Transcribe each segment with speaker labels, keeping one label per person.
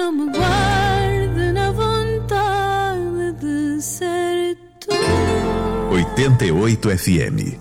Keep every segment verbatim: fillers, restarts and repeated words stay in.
Speaker 1: não me guarde na vontade de ser tu.
Speaker 2: oitenta e oito F M.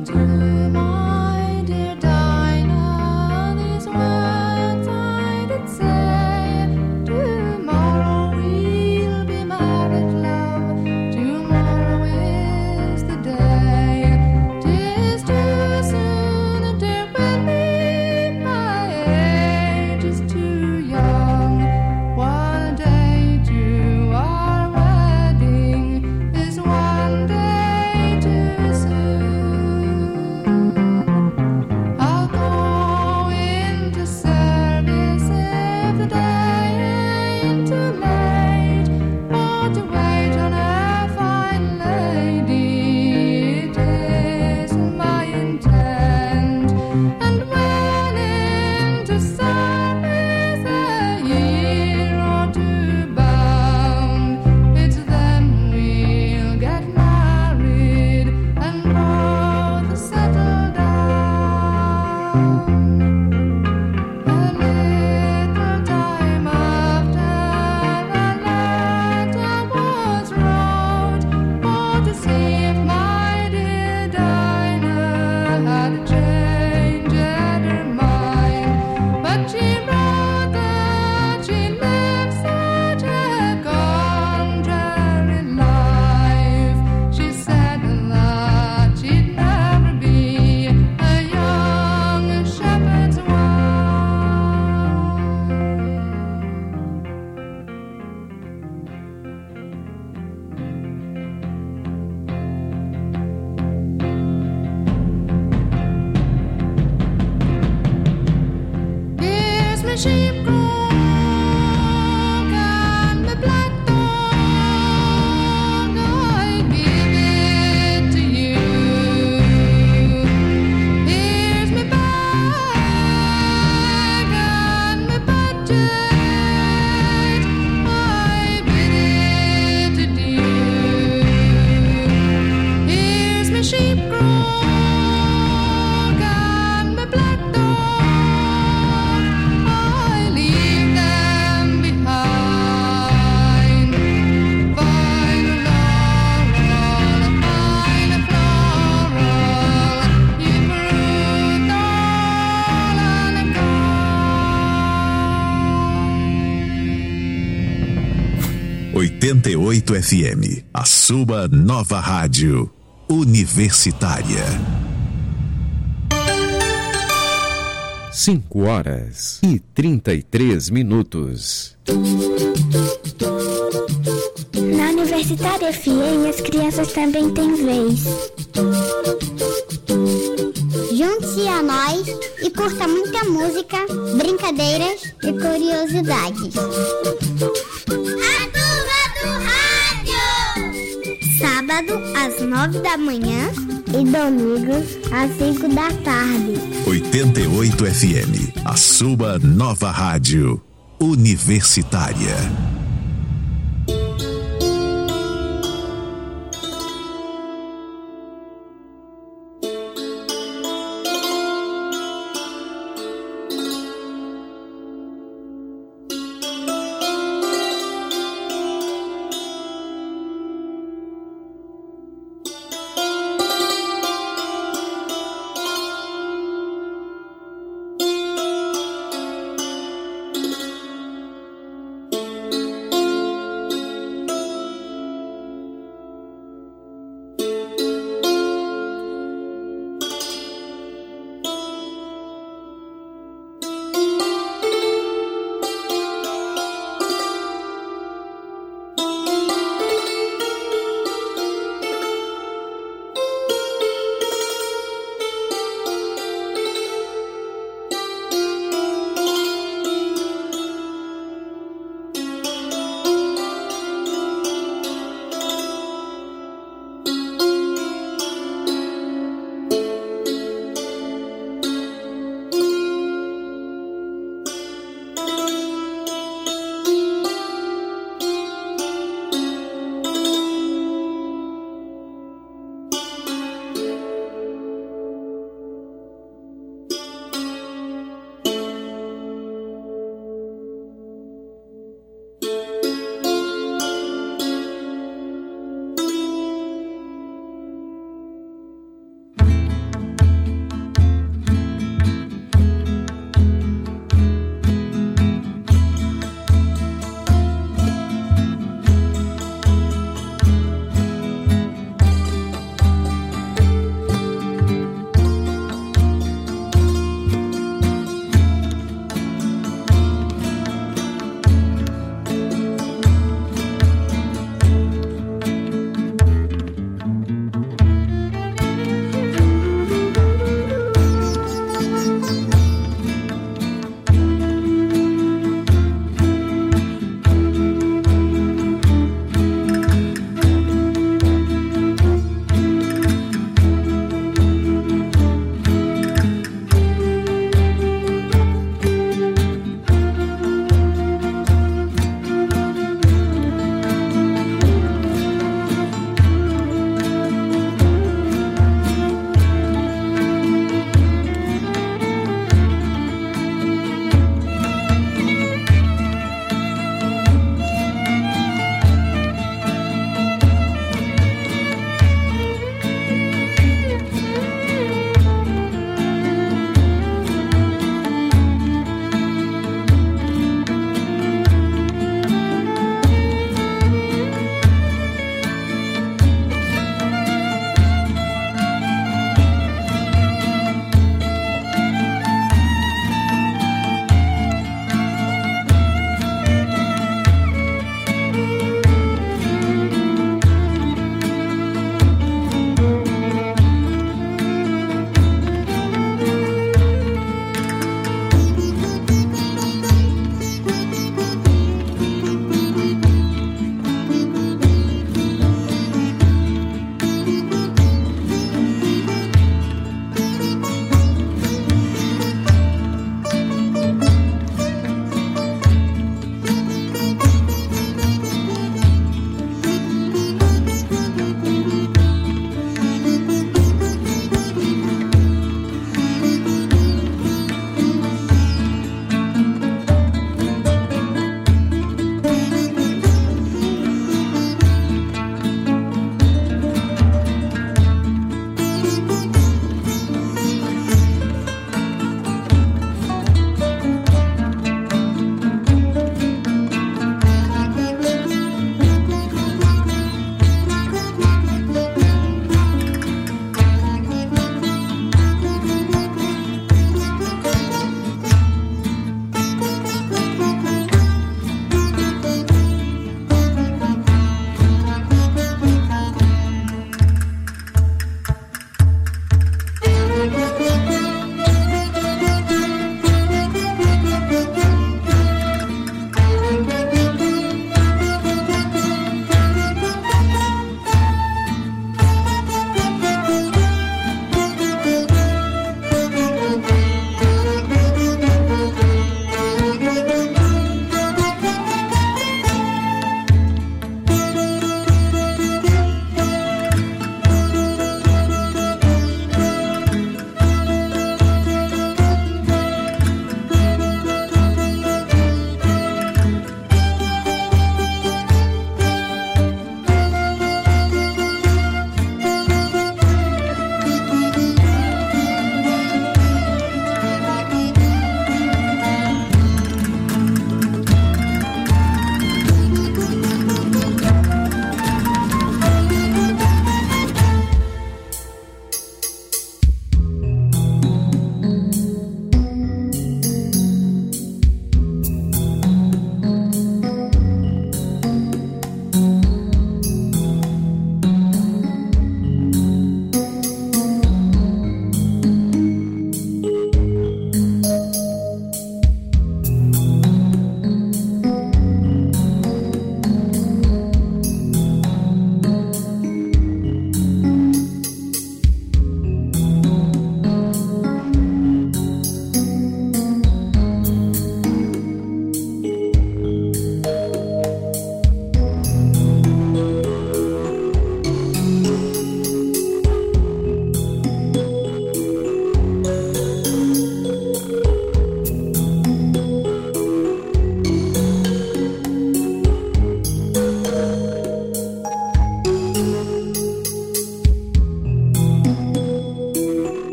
Speaker 2: oitenta e oito F M, a sua nova rádio universitária.
Speaker 3: Cinco horas e trinta e três minutos.
Speaker 4: Na Universitária F M, as crianças também têm vez. Junte-se a nós e curta muita música, brincadeiras e curiosidades. Sábado às nove da manhã e domingos às cinco da tarde.
Speaker 2: oitenta e oito F M, a sua nova rádio universitária.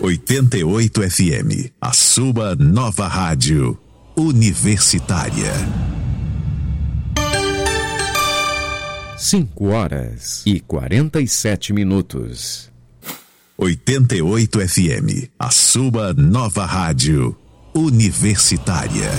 Speaker 2: oitenta e oito F M, a sua nova rádio universitária.
Speaker 3: Cinco horas e quarenta e sete minutos.
Speaker 2: oitenta e oito F M, a sua nova rádio universitária.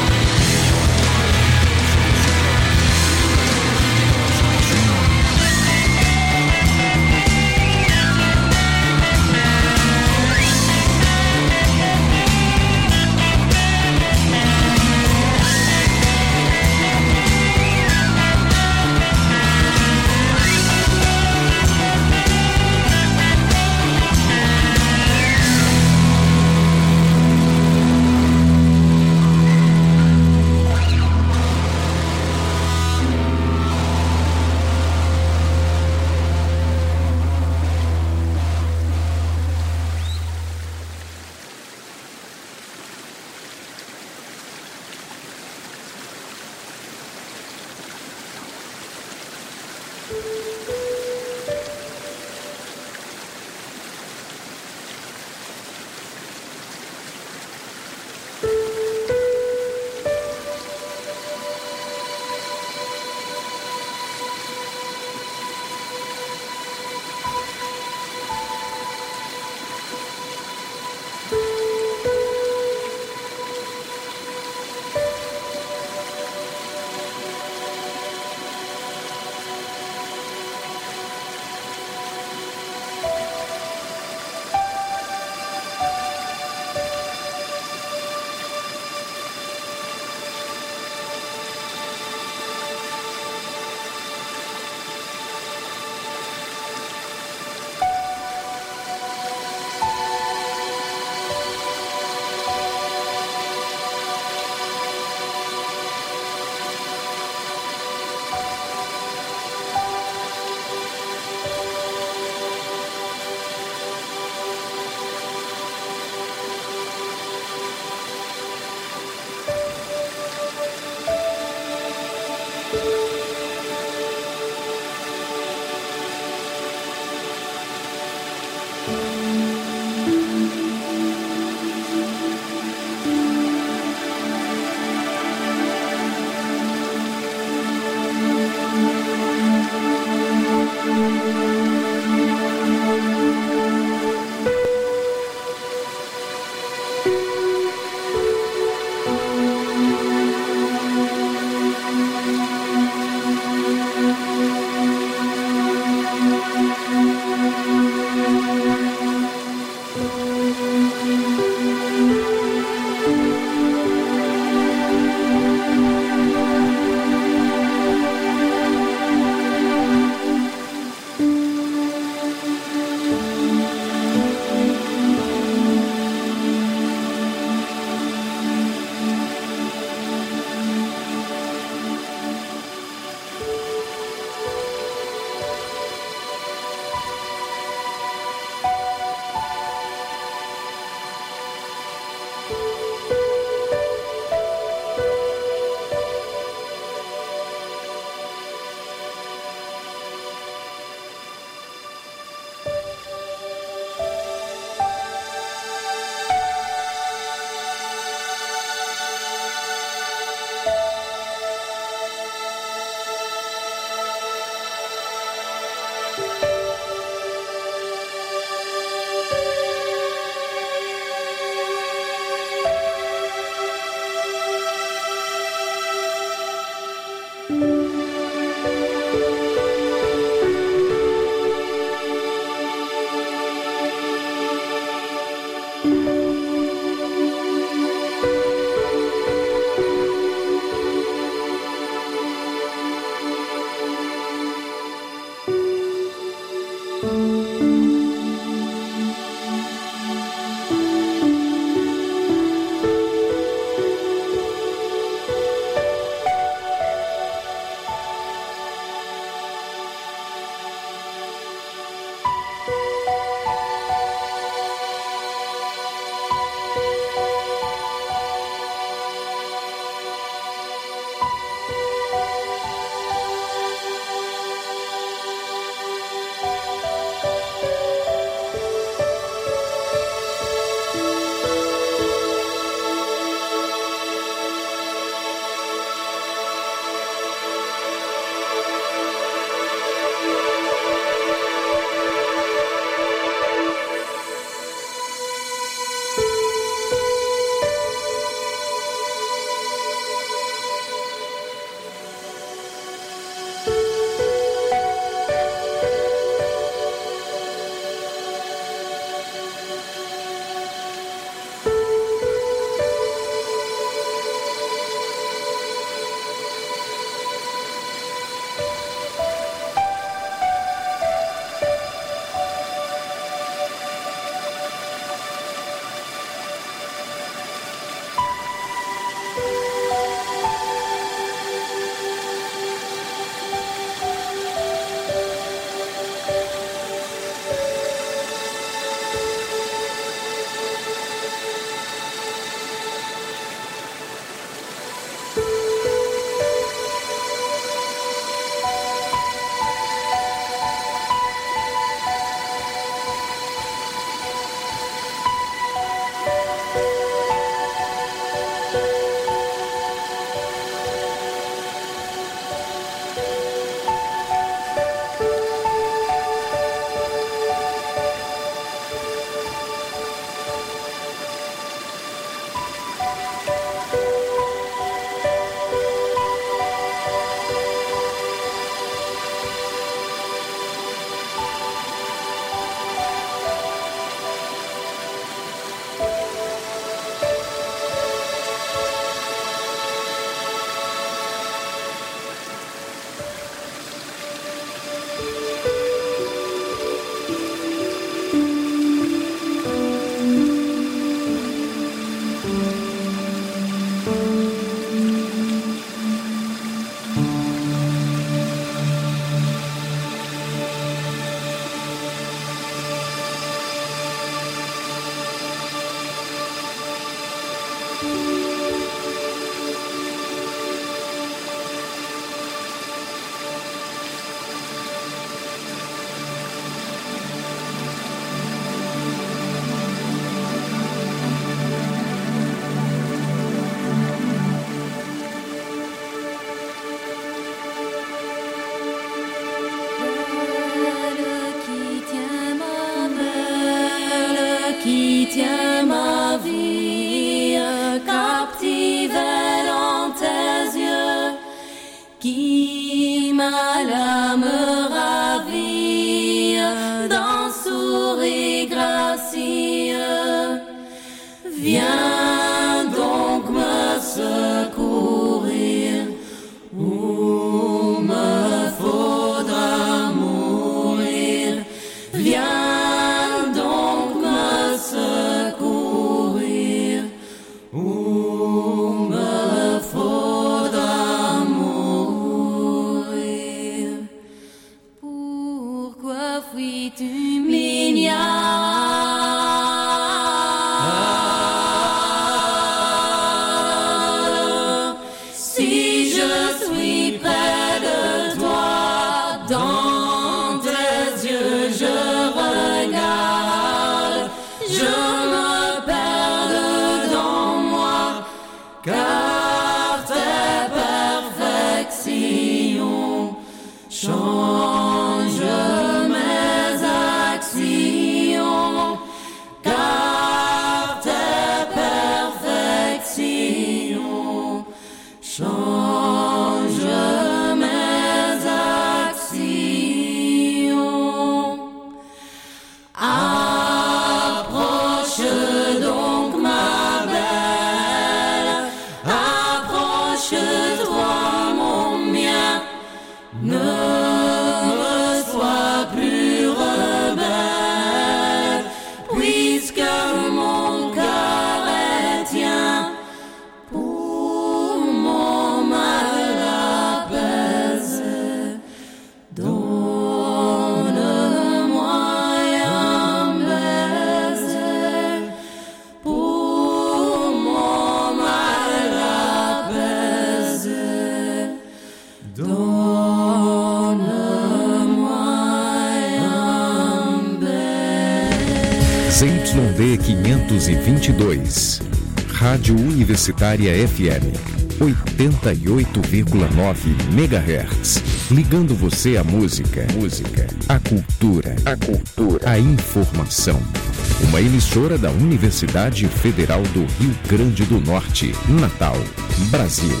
Speaker 3: Z Y D quinhentos e vinte e dois, Rádio Universitária F M, oitenta e oito vírgula nove megahertz, ligando você à música, música, à cultura, a cultura, à informação. Uma emissora da Universidade Federal do Rio Grande do Norte, Natal, Brasil.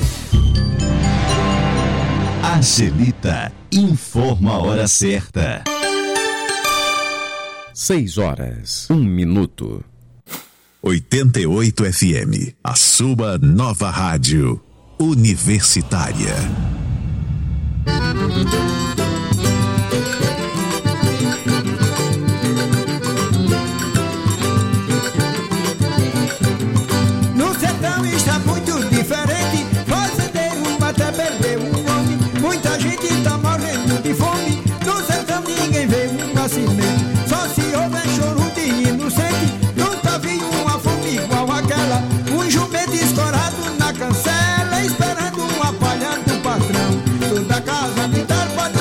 Speaker 2: Angelita informa a hora certa.
Speaker 3: Seis horas, um minuto.
Speaker 2: oitenta e oito F M, a sua nova rádio universitária.
Speaker 5: No sertão está muito diferente, fazendeiro até perdeu um nome. Muita gente tá morrendo de fome, no sertão ninguém vê um nascimento. Só se houver choro de inocente, nunca vi uma fome igual aquela. Um jumento escorado na cancela, esperando uma palha do patrão. Toda casa militar pode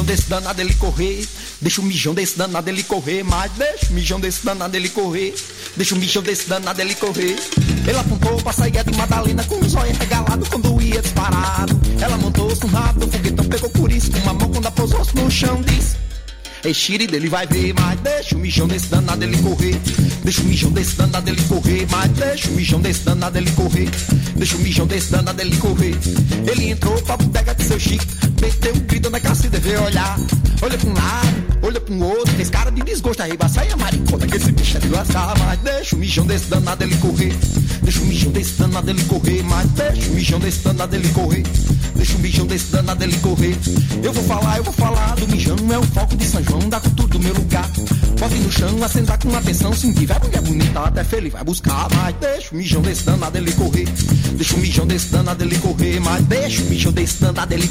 Speaker 6: desse danado ele correr. Deixa o mijão desse danado ele correr. Mas deixa o mijão desse danado ele correr. Deixa o mijão desse danado ele correr. Ele apontou pra sair de Madalena com os olhos regalados quando ia disparado. Ela montou-se um rabo do foguetão, pegou por isso com uma mão quando pousou-se no chão disse: ei, xiri dele vai ver, mas deixa o mijão desse danado ele correr. Deixa o mijão desse danado ele correr. Mas deixa o mijão desse danado ele correr. Deixa o mijão desse danado ele correr. Ele entrou pra bodega de seu Chico, meteu um grito na casa e deveu olhar. Olha pra um lado, olha pra um outro, fez cara de desgosto, arriba, sai a maricota que esse bicho é de lascar. Mas deixa o mijão desse danado ele correr. Deixa o mijão desse danado ele correr. Mas deixa o mijão desse danado ele correr. Deixa o mijão desse danado ele correr. Eu vou falar, eu vou falar do mijão, é o foco de São João, da cultura do meu lugar. Bote no chão, acenda com atenção, se tiver mulher bonita, até feliz vai buscar. Mas deixa o mijão desse danado ele correr. Deixa o mijão desse danado ele correr. Mas deixa o mijão desse danado ele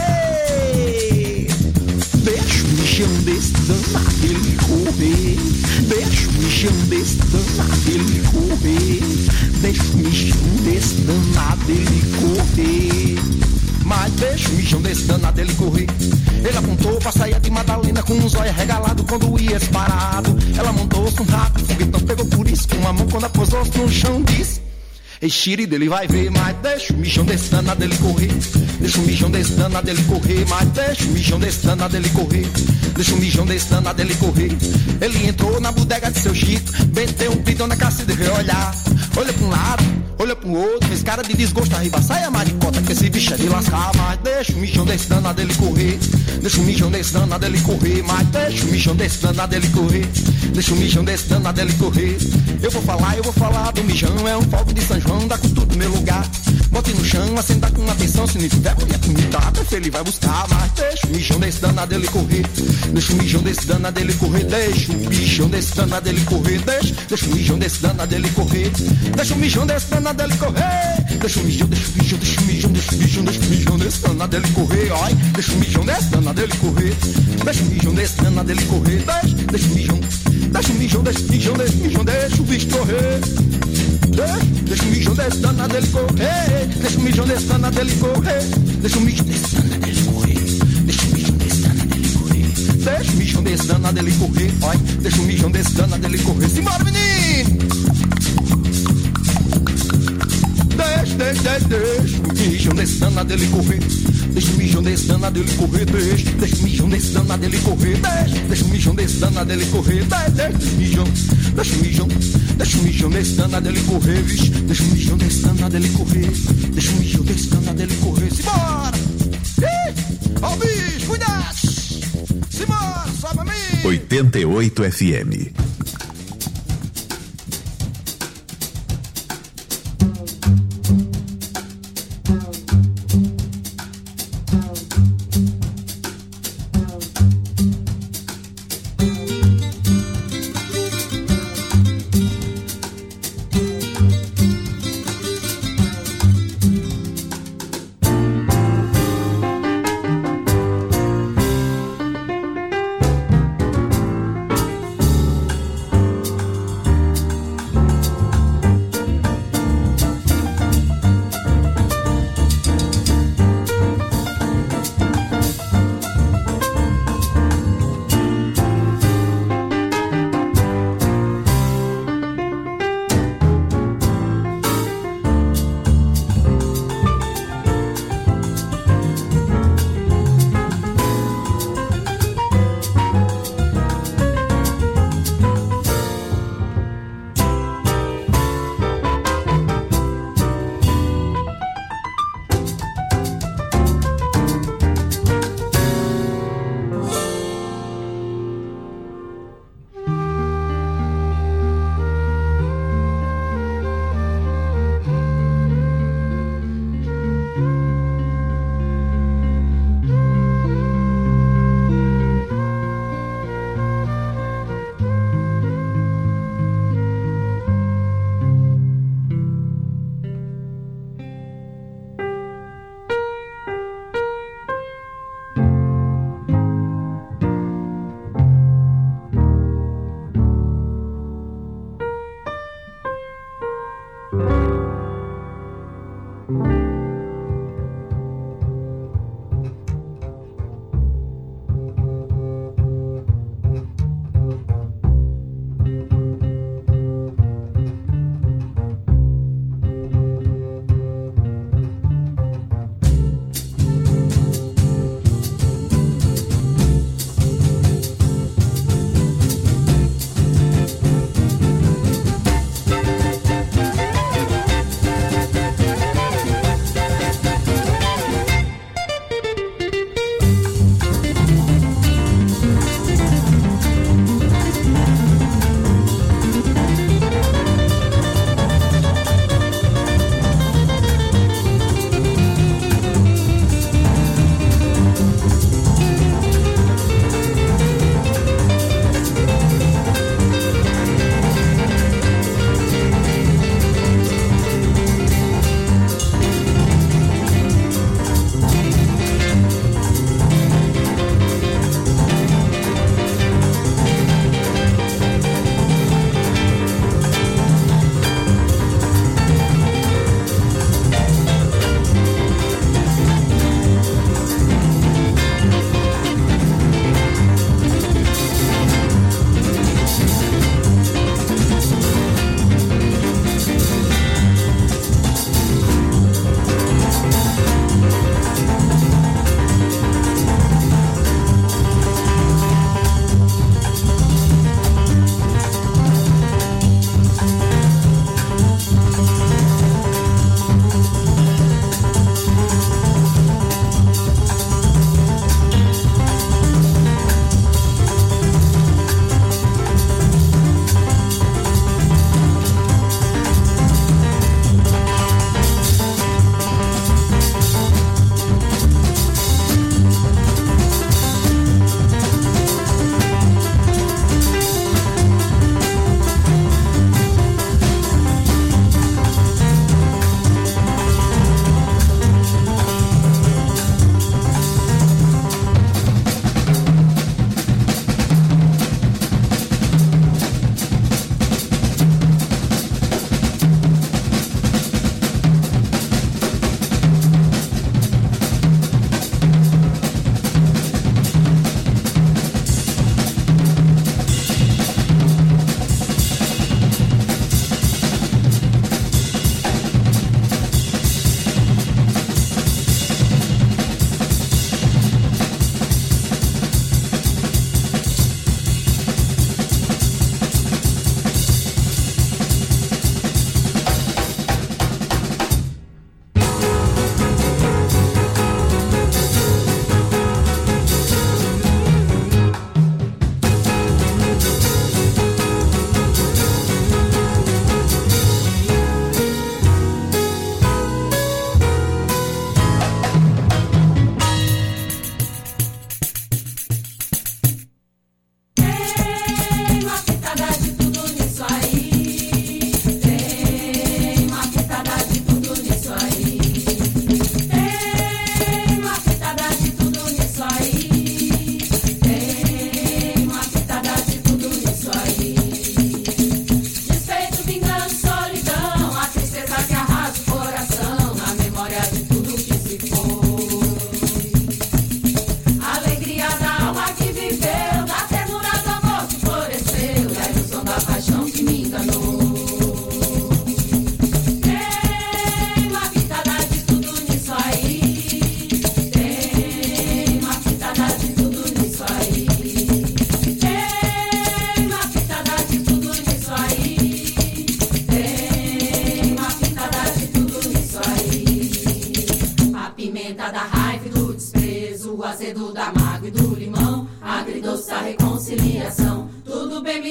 Speaker 6: correr. Deixa o mijão desse danado ele correr. Deixa o mijão desse danado ele correr. Deixa o mijão desse danado ele correr. Mas deixa o mijão desse danado ele correr. Ele apontou pra sair de Madalena com os olhos regalados quando ia disparado. Ela montou-se um rato, foguetão pegou por isso com uma mão quando pousou-se no chão disse: ei, xiri dele vai ver. Mas deixa o mijão desse danado ele correr. Deixa o mijão desse danado ele correr. Mas deixa o mijão desse danado ele correr. Deixa o mijão desse danado ele correr. Ele entrou na bodega de seu Chico, meteu um pidão na casa e deveu olhar. Olha pra um lado, olha pro outro, fez cara de desgosto, arriba, sai a maricota que esse bicho é de lascar. Mas deixa o mijão desse danado ele correr. Deixa o mijão desse danado ele correr. Mas deixa o mijão desse danado ele correr. Deixa o mijão desse danado ele correr. Eu vou falar, eu vou falar do mijão, é um fogo de São João, da cultura do meu lugar. Bote no chão, acenda com atenção, se não tiver mulher bonita, até ele vai buscar. Mas deixa o mijão desse danado ele correr. Deixa o mijão desse danado ele correr. Deixa o mijão desse danado ele correr. Deixa, deixa o mijão desse danado ele correr. Deixa o mijão desse danado ele correr. Deixa o mijão, deixa o mijão, deixa o mijão, deixa o mijão, deixa o mijão desse danado ele correr. Ai, deixa o mijão desse danado ele correr. Deixa o mijão desse danado ele correr. Deixa, deixa o mijão, deixa o mijão, deixa o mijão, deixa o mijão, deixa o bicho correr. Deixa, deixa o mijão desse danado ele correr. Deixa o mijão desse danado ele correr. Deixa o mijão desse danado ele correr. Deixa o mijão desse danado ele correr. Deixa o mijão desse danado ele correr. Ai, deixa o mijão desse danado ele correr. Simbora, menino! Deixa, deixa, deixa, deixa o mijão desse danado ele correr. Deixa o mijão desse danado ele correr. Deixa, deixa o mijão desse danado ele correr. Deixa, deixa o mijão desse danado ele correr. Deixa, deixa o mijão, deixa o mijão, deixa o mijão desse danado ele correr, vixe. Deixa o mijão desse danado ele correr. Deixa o mijão desse danado ele correr. Simbora! Ó o bicho, cuidado! Simbora, sobe a mim!
Speaker 2: oitenta e oito F M.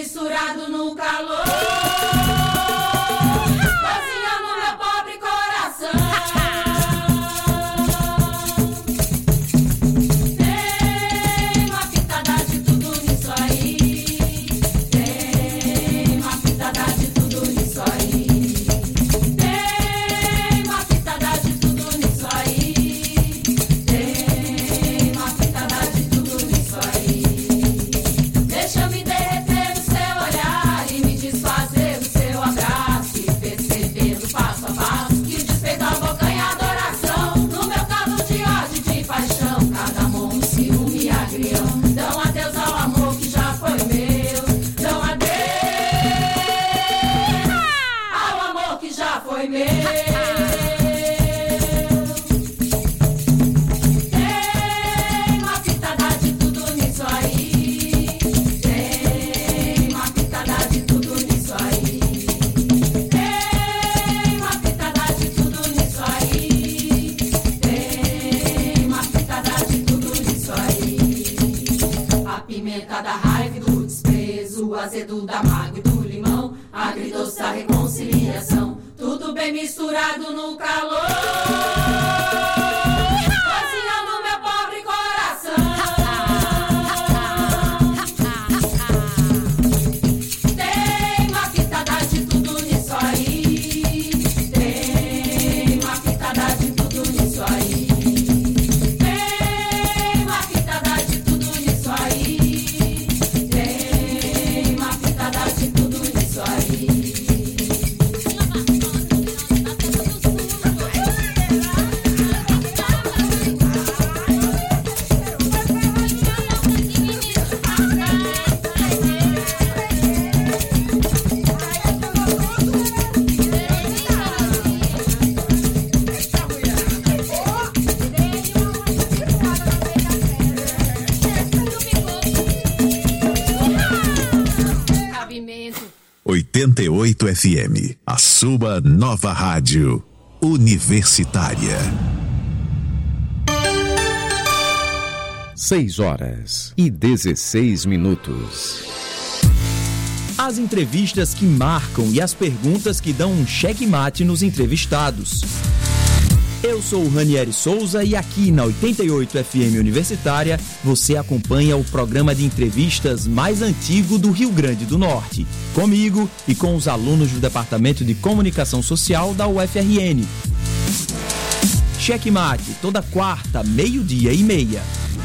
Speaker 7: misturado no calor, cozinhando meu pobre coração. Tem uma pitada de tudo nisso aí, tem uma pitada de tudo nisso aí, tem uma pitada de tudo nisso aí, tem uma pitada de tudo nisso aí. Deixa eu me derreter no seu olhar e me desfazer do seu abraço, e percebendo passo a passo que o despeito, a boca e a adoração no meu caldo de ódio e de paixão, cada mão, ciúme e agrião dão adeus ao amor que já foi meu, dão adeus ao amor que já foi meu. Tem uma pitada de tudo nisso aí, tem uma pitada de tudo nisso aí, tem uma pitada de tudo nisso aí, tem uma pitada de tudo nisso aí. A pimenta da raiva e do desprezo, o azedo da mágoa e do limão, agridoce da reconciliação, tudo bem misturado no calor, cozinhando meu pobre coração. Tem uma pitada de tudo nisso aí, tem uma pitada de tudo nisso aí, tem uma pitada de tudo nisso aí, tem uma pitada de tudo nisso aí. Cabimento.
Speaker 2: oitenta e oito F M, a sua nova rádio universitária.
Speaker 3: seis horas e dezesseis minutos.
Speaker 8: As entrevistas que marcam e as perguntas que dão um checkmate nos entrevistados. Eu sou o Ranieri Souza e aqui na oitenta e oito F M Universitária você acompanha o programa de entrevistas mais antigo do Rio Grande do Norte, comigo e com os alunos do Departamento de Comunicação Social da U F R N. Checkmate, toda quarta, meio-dia e meia.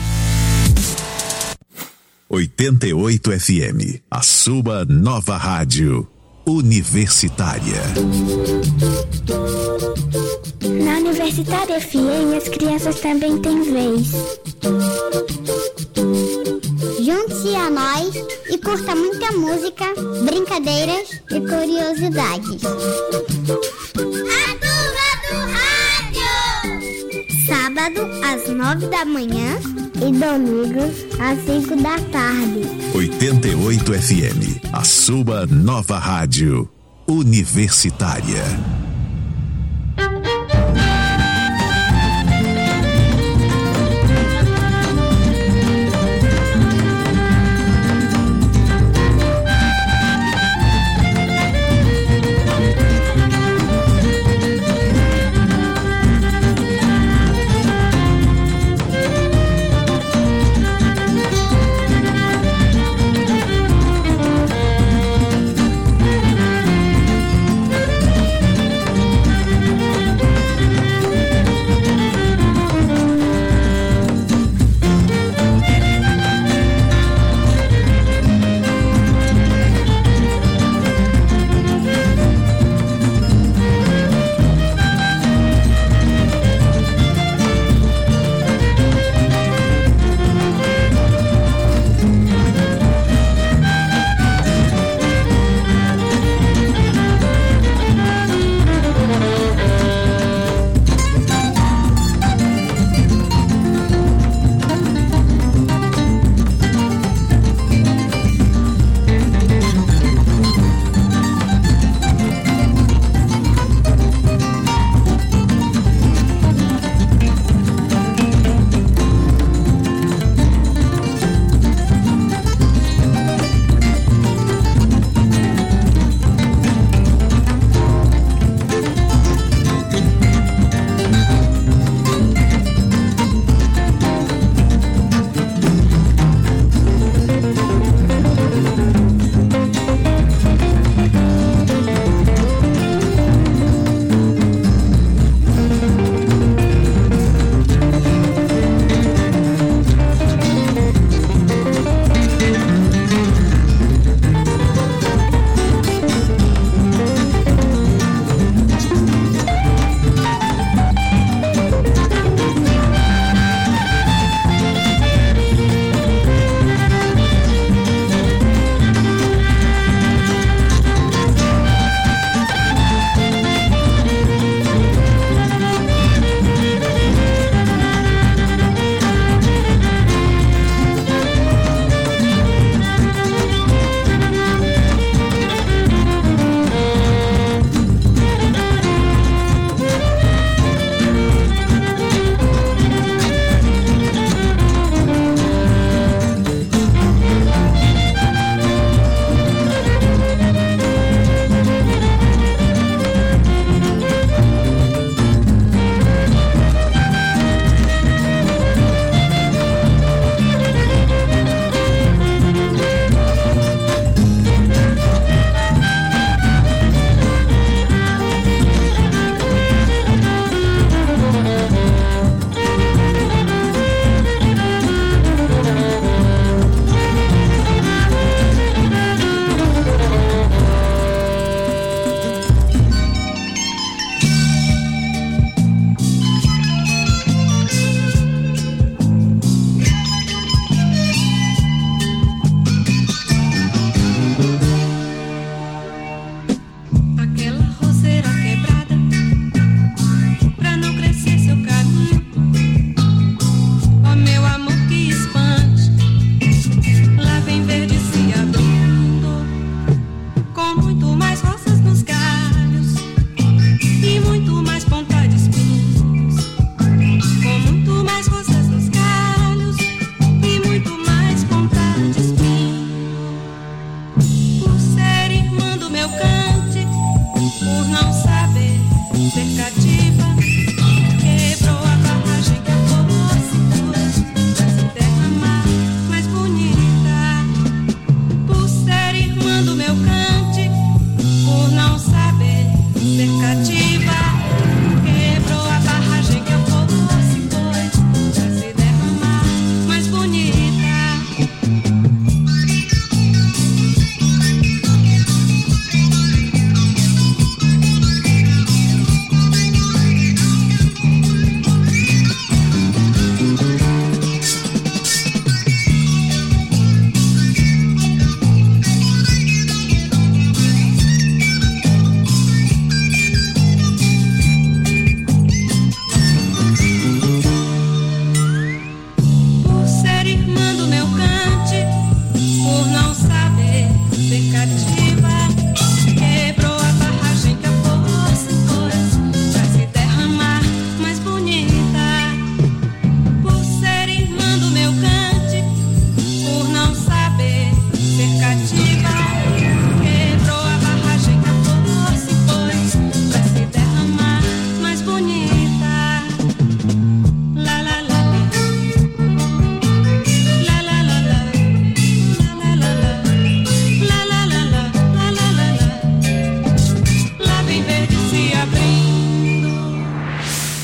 Speaker 2: oitenta e oito F M, a sua nova rádio universitária.
Speaker 4: Na Universitária F M, as crianças também têm vez. Junte-se a nós e curta muita música, brincadeiras e curiosidades. A turma do rádio! Sábado, às nove da manhã e domingo, às cinco da tarde.
Speaker 2: oitenta e oito F M, a sua nova rádio universitária.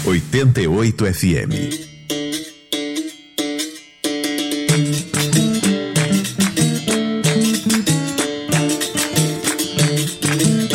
Speaker 2: oitenta e oito F M.